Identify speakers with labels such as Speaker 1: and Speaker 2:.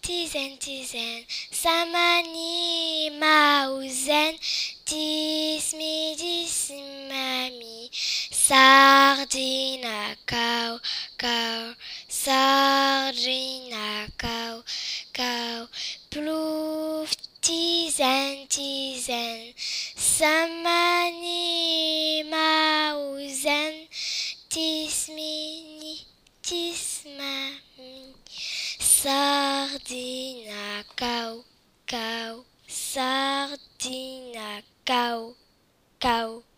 Speaker 1: tizen, samani mauzen, dismami, sardina cow, sardina cow, plouf, tizen, samani mauzen, tismami, sardina cow, sardina cow.